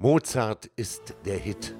Mozart ist der Hit.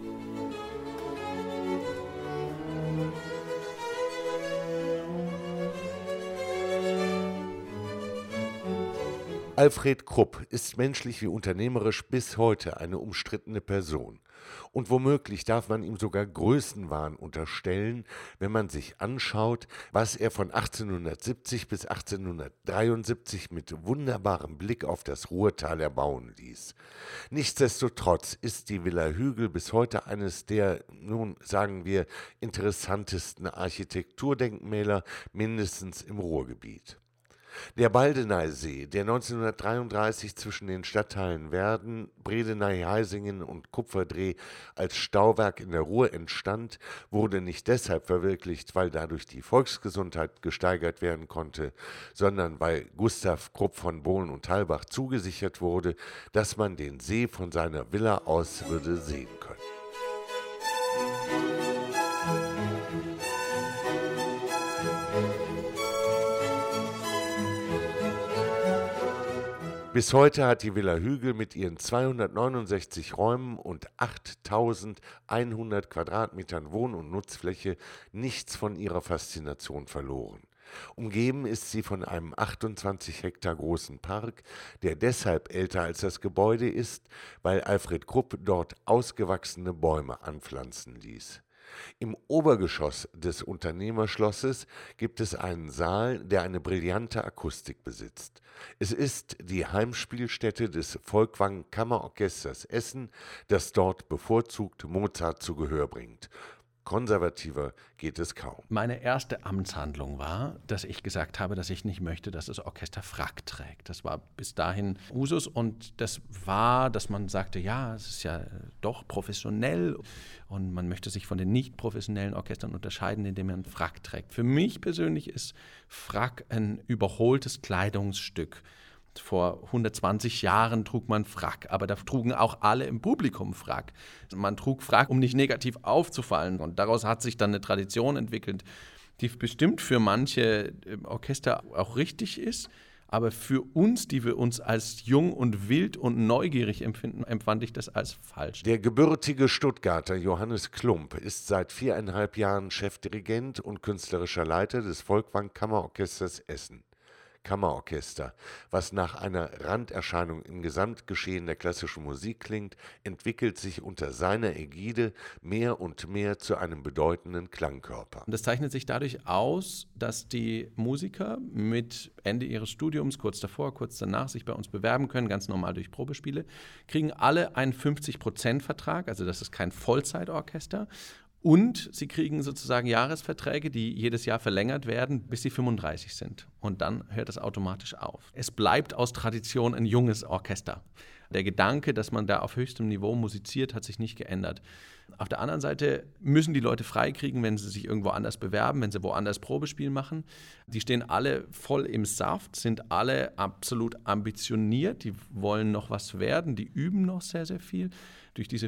Alfred Krupp ist menschlich wie unternehmerisch bis heute eine umstrittene Person. Und womöglich darf man ihm sogar Größenwahn unterstellen, wenn man sich anschaut, was er von 1870 bis 1873 mit wunderbarem Blick auf das Ruhrtal erbauen ließ. Nichtsdestotrotz ist die Villa Hügel bis heute eines der, nun sagen wir, interessantesten Architekturdenkmäler, mindestens im Ruhrgebiet. Der Baldeneysee, der 1933 zwischen den Stadtteilen Werden, Bredeney-Heisingen und Kupferdreh als Stauwerk in der Ruhr entstand, wurde nicht deshalb verwirklicht, weil dadurch die Volksgesundheit gesteigert werden konnte, sondern weil Gustav Krupp von Bohlen und Halbach zugesichert wurde, dass man den See von seiner Villa aus würde sehen können. Bis heute hat die Villa Hügel mit ihren 269 Räumen und 8.100 Quadratmetern Wohn- und Nutzfläche nichts von ihrer Faszination verloren. Umgeben ist sie von einem 28 Hektar großen Park, der deshalb älter als das Gebäude ist, weil Alfred Krupp dort ausgewachsene Bäume anpflanzen ließ. Im Obergeschoss des Unternehmerschlosses gibt es einen Saal, der eine brillante Akustik besitzt. Es ist die Heimspielstätte des Folkwang Kammerorchesters Essen, das dort bevorzugt Mozart zu Gehör bringt. Konservativer geht es kaum. Meine erste Amtshandlung war, dass ich gesagt habe, dass ich nicht möchte, dass das Orchester Frack trägt. Das war bis dahin Usus und das war, dass man sagte, ja, es ist ja doch professionell und man möchte sich von den nicht professionellen Orchestern unterscheiden, indem man Frack trägt. Für mich persönlich ist Frack ein überholtes Kleidungsstück. Vor 120 Jahren trug man Frack, aber da trugen auch alle im Publikum Frack. Man trug Frack, um nicht negativ aufzufallen. Und daraus hat sich dann eine Tradition entwickelt, die bestimmt für manche Orchester auch richtig ist. Aber für uns, die wir uns als jung und wild und neugierig empfinden, empfand ich das als falsch. Der gebürtige Stuttgarter Johannes Klump ist seit 4,5 Jahren Chefdirigent und künstlerischer Leiter des Folkwang Kammerorchesters Essen. Kammerorchester, was nach einer Randerscheinung im Gesamtgeschehen der klassischen Musik klingt, entwickelt sich unter seiner Ägide mehr und mehr zu einem bedeutenden Klangkörper. Und das zeichnet sich dadurch aus, dass die Musiker mit Ende ihres Studiums, kurz davor, kurz danach, sich bei uns bewerben können, ganz normal durch Probespiele, kriegen alle einen 50%-Vertrag, also das ist kein Vollzeitorchester. Und sie kriegen sozusagen Jahresverträge, die jedes Jahr verlängert werden, bis sie 35 sind. Und dann hört es automatisch auf. Es bleibt aus Tradition ein junges Orchester. Der Gedanke, dass man da auf höchstem Niveau musiziert, hat sich nicht geändert. Auf der anderen Seite müssen die Leute freikriegen, wenn sie sich irgendwo anders bewerben, wenn sie woanders Probespiel machen. Die stehen alle voll im Saft, sind alle absolut ambitioniert, die wollen noch was werden, die üben noch sehr, sehr viel. Durch diese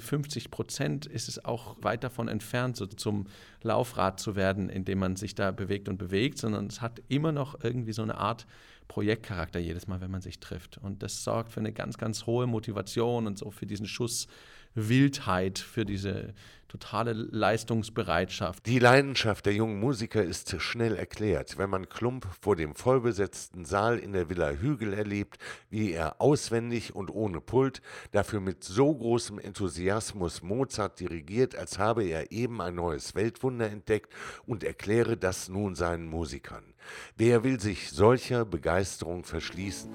50% ist es auch weit davon entfernt, so zum Laufrad zu werden, indem man sich da bewegt, sondern es hat immer noch irgendwie so eine Art Projektcharakter jedes Mal, wenn man sich trifft. Und das sorgt für eine ganz, ganz hohe Motivation und so für diesen Schuss Wildheit, für diese totale Leistungsbereitschaft. Die Leidenschaft der jungen Musiker ist schnell erklärt, wenn man Klump vor dem vollbesetzten Saal in der Villa Hügel erlebt, wie er auswendig und ohne Pult, dafür mit so großem Enthusiasmus Mozart dirigiert, als habe er eben ein neues Weltwunder entdeckt und erkläre das nun seinen Musikern. Wer will sich solcher Begeisterung verschließen?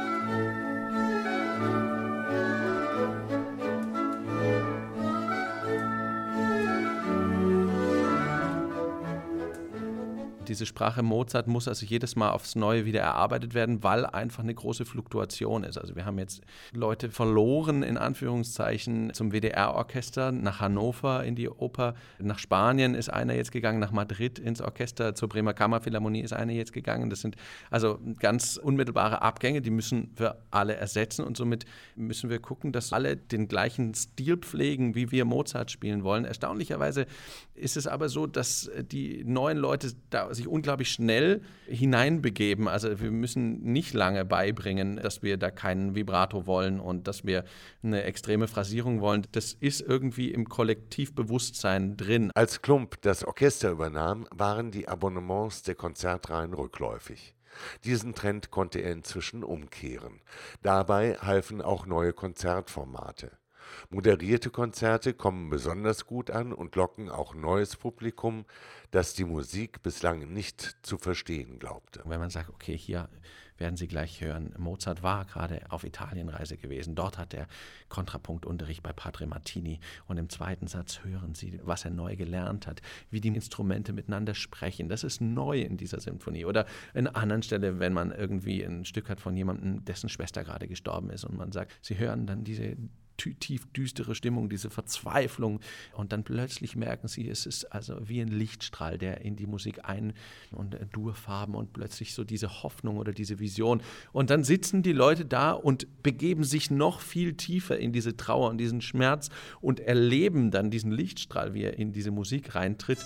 Diese Sprache Mozart muss also jedes Mal aufs Neue wieder erarbeitet werden, weil einfach eine große Fluktuation ist. Also wir haben jetzt Leute verloren, in Anführungszeichen, zum WDR-Orchester, nach Hannover in die Oper, nach Spanien ist einer jetzt gegangen, nach Madrid ins Orchester, zur Bremer Kammerphilharmonie ist einer jetzt gegangen. Das sind also ganz unmittelbare Abgänge, die müssen wir alle ersetzen und somit müssen wir gucken, dass alle den gleichen Stil pflegen, wie wir Mozart spielen wollen. Erstaunlicherweise ist es aber so, dass die neuen Leute da sich unglaublich schnell hineinbegeben. Also wir müssen nicht lange beibringen, dass wir da keinen Vibrato wollen und dass wir eine extreme Phrasierung wollen. Das ist irgendwie im Kollektivbewusstsein drin. Als Klump das Orchester übernahm, waren die Abonnements der Konzertreihen rückläufig. Diesen Trend konnte er inzwischen umkehren. Dabei halfen auch neue Konzertformate. Moderierte Konzerte kommen besonders gut an und locken auch neues Publikum, das die Musik bislang nicht zu verstehen glaubte. Wenn man sagt, okay, hier werden Sie gleich hören, Mozart war gerade auf Italienreise gewesen. Dort hat er Kontrapunktunterricht bei Padre Martini. Und im zweiten Satz hören Sie, was er neu gelernt hat, wie die Instrumente miteinander sprechen. Das ist neu in dieser Symphonie. Oder an einer anderen Stelle, wenn man irgendwie ein Stück hat von jemandem, dessen Schwester gerade gestorben ist und man sagt, Sie hören dann diese tief düstere Stimmung, diese Verzweiflung und dann plötzlich merken sie, es ist also wie ein Lichtstrahl, der in die Musik und Durfarben und plötzlich so diese Hoffnung oder diese Vision und dann sitzen die Leute da und begeben sich noch viel tiefer in diese Trauer und diesen Schmerz und erleben dann diesen Lichtstrahl, wie er in diese Musik reintritt.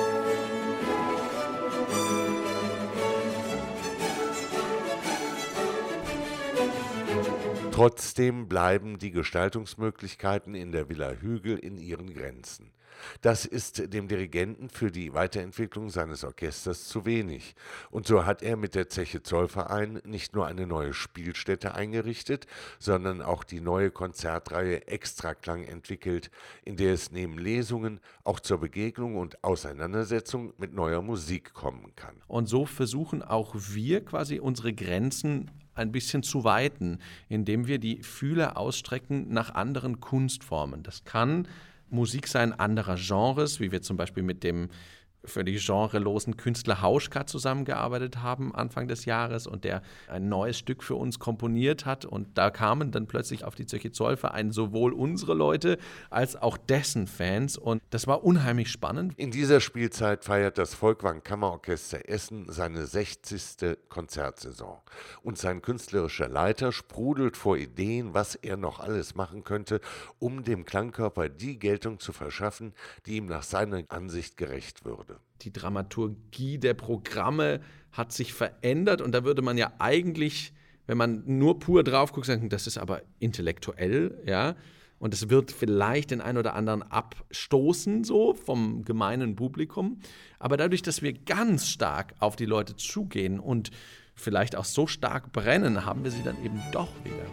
Trotzdem bleiben die Gestaltungsmöglichkeiten in der Villa Hügel in ihren Grenzen. Das ist dem Dirigenten für die Weiterentwicklung seines Orchesters zu wenig. Und so hat er mit der Zeche Zollverein nicht nur eine neue Spielstätte eingerichtet, sondern auch die neue Konzertreihe Extraklang entwickelt, in der es neben Lesungen auch zur Begegnung und Auseinandersetzung mit neuer Musik kommen kann. Und so versuchen auch wir quasi unsere Grenzen ein bisschen zu weiten, indem wir die Fühler ausstrecken nach anderen Kunstformen. Das kann Musik sein anderer Genres, wie wir zum Beispiel mit dem völlig genrelosen Künstler Hauschka zusammengearbeitet haben Anfang des Jahres und der ein neues Stück für uns komponiert hat und da kamen dann plötzlich auf die Zeche Zollverein sowohl unsere Leute als auch dessen Fans und das war unheimlich spannend. In dieser Spielzeit feiert das Folkwang Kammerorchester Essen seine 60. Konzertsaison und sein künstlerischer Leiter sprudelt vor Ideen, was er noch alles machen könnte, um dem Klangkörper die Geltung zu verschaffen, die ihm nach seiner Ansicht gerecht würde. Die Dramaturgie der Programme hat sich verändert und da würde man ja eigentlich, wenn man nur pur drauf guckt, sagen, das ist aber intellektuell, ja, und es wird vielleicht den einen oder anderen abstoßen, so vom gemeinen Publikum, aber dadurch, dass wir ganz stark auf die Leute zugehen und vielleicht auch so stark brennen, haben wir sie dann eben doch wieder.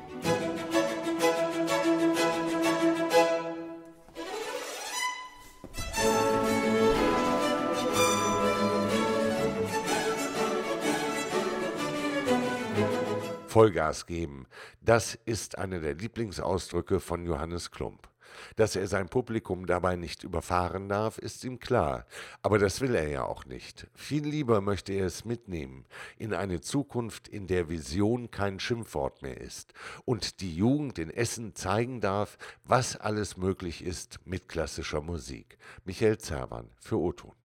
Vollgas geben, das ist einer der Lieblingsausdrücke von Johannes Klump. Dass er sein Publikum dabei nicht überfahren darf, ist ihm klar, aber das will er ja auch nicht. Viel lieber möchte er es mitnehmen in eine Zukunft, in der Vision kein Schimpfwort mehr ist und die Jugend in Essen zeigen darf, was alles möglich ist mit klassischer Musik. Michael Zerwan für O-Ton.